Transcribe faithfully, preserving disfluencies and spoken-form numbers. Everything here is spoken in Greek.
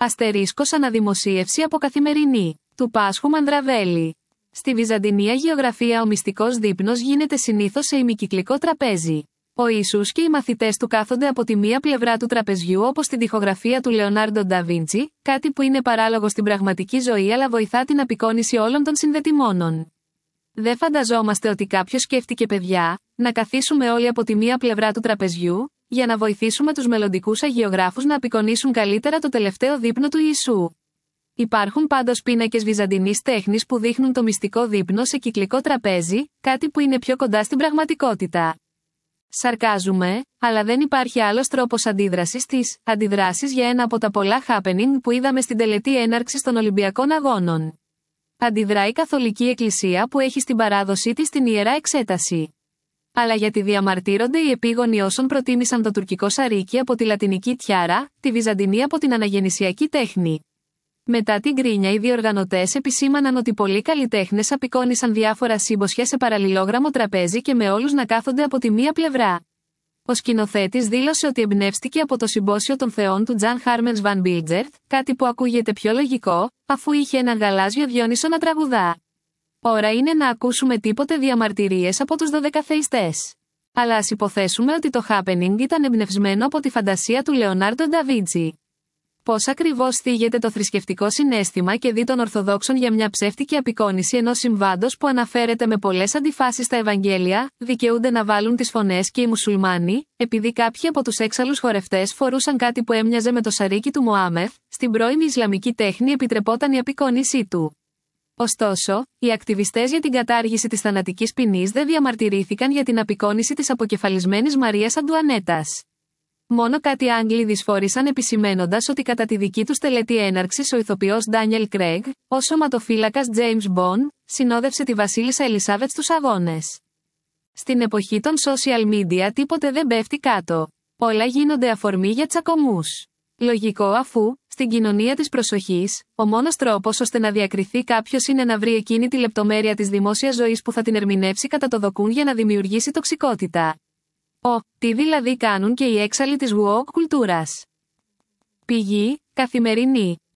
Αστερίσκος αναδημοσίευση από Καθημερινή. Του Πάσχου Μανδραβέλη. Στη βυζαντινή αγιογραφία ο μυστικός δείπνος γίνεται συνήθως σε ημικυκλικό τραπέζι. Ο Ιησούς και οι μαθητές του κάθονται από τη μία πλευρά του τραπεζιού όπως στην τοιχογραφία του Λεωνάρντο ντα Βίντσι, κάτι που είναι παράλογο στην πραγματική ζωή αλλά βοηθά την απεικόνιση όλων των συνδετημόνων. Δεν φανταζόμαστε ότι κάποιος σκέφτηκε, παιδιά, να καθίσουμε όλοι από τη μία πλευρά του τραπεζιού, για να βοηθήσουμε τους μελλοντικούς αγιογράφους να απεικονίσουν καλύτερα το τελευταίο δείπνο του Ιησού. Υπάρχουν πάντως πίνακες βυζαντινής τέχνης που δείχνουν το μυστικό δείπνο σε κυκλικό τραπέζι, κάτι που είναι πιο κοντά στην πραγματικότητα. Σαρκάζουμε, αλλά δεν υπάρχει άλλος τρόπος αντίδρασης στις αντιδράσεις για ένα από τα πολλά happening που είδαμε στην τελετή έναρξης των Ολυμπιακών Αγώνων. Αντιδράει η Καθολική Εκκλησία που έχει στην παράδοσή της την Ιερά Εξέταση. Αλλά γιατί διαμαρτύρονται οι επίγονοι όσων προτίμησαν το τουρκικό σαρίκι από τη λατινική τιάρα, τη βυζαντινή από την αναγεννησιακή τέχνη. Μετά την γκρίνια, οι διοργανωτές επισήμαναν ότι πολλοί καλλιτέχνες απεικόνισαν διάφορα σύμποσια σε παραλληλόγραμμο τραπέζι και με όλους να κάθονται από τη μία πλευρά. Ο σκηνοθέτης δήλωσε ότι εμπνεύστηκε από το συμπόσιο των θεών του Τζαν Χάρμενς Βαν Μπίλτζερτ, κάτι που ακούγεται πιο λογικό, αφού είχε έναν γαλάζιο Διόνυσο να τραγουδά. Ώρα είναι να ακούσουμε τίποτε διαμαρτυρίες από τους δωδεκαθεϊστές. Αλλά ας υποθέσουμε ότι το happening ήταν εμπνευσμένο από τη φαντασία του Λεωνάρντο ντα Βίντσι. Πώς ακριβώς θίγεται το θρησκευτικό συναίσθημα και δι των Ορθοδόξων για μια ψεύτικη απεικόνιση ενός συμβάντος που αναφέρεται με πολλές αντιφάσεις στα Ευαγγέλια, δικαιούνται να βάλουν τις φωνές και οι μουσουλμάνοι, επειδή κάποιοι από τους έξαλλους χορευτές φορούσαν κάτι που έμοιαζε με το σαρίκι του Μωάμεθ, στην πρώιμη Ισλαμική τέχνη επιτρεπόταν η απεικόνισή του. Ωστόσο, οι ακτιβιστές για την κατάργηση της θανατικής ποινής δεν διαμαρτυρήθηκαν για την απεικόνιση της αποκεφαλισμένης Μαρίας Αντουανέτας. Μόνο κάτι Άγγλοι δυσφόρησαν επισημένοντας ότι κατά τη δική τους τελετή έναρξης ο ηθοποιός Ντάνιελ Κρέγκ, ο σωματοφύλακας James Bond, συνόδευσε τη βασίλισσα Ελισάβετ στους αγώνες. Στην εποχή των social media τίποτε δεν πέφτει κάτω. Όλα γίνονται αφορμή για τσακωμούς. Λογικό, αφού, στην κοινωνία της προσοχής, ο μόνος τρόπος ώστε να διακριθεί κάποιος είναι να βρει εκείνη τη λεπτομέρεια της δημόσιας ζωής που θα την ερμηνεύσει κατά το δοκούν για να δημιουργήσει τοξικότητα. Ω, τι δηλαδή κάνουν και οι έξαλλοι της woke κουλτούρας. Πηγή, Καθημερινή.